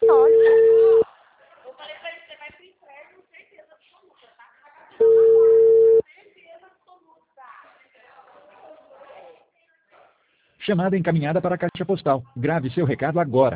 católico. Eu falei pra ele, você vai pro inferno, certeza absoluta, tá? Certeza absoluta. Chamada encaminhada para a caixa postal. Grave seu recado agora.